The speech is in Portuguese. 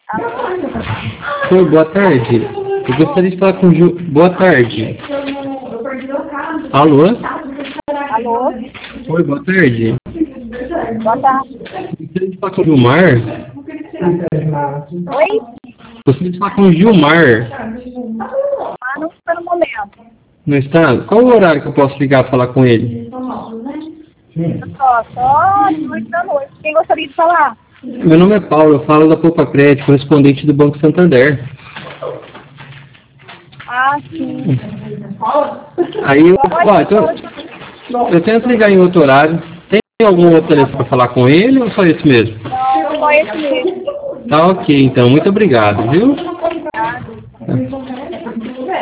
Alô? Oi, boa tarde. Eu gostaria de falar com o Ju. Boa tarde. Alô? Alô? Oi, boa tarde. Boa tarde. Gostaria de falar com o Gilmar. Oi? Gostaria de falar com o Gilmar. Ah, não está no momento. Não está? Qual o horário que eu posso ligar para falar com ele? Só de noite da noite. Quem gostaria de falar? Meu nome é Paulo, eu falo da Poupa Crédito, correspondente do Banco Santander. Ah, sim. Aí eu tento ligar em outro horário. Tem algum outro telefone para falar com ele ou só esse mesmo? Não, só esse mesmo. Tá ok, então. Muito obrigado, viu? Tá?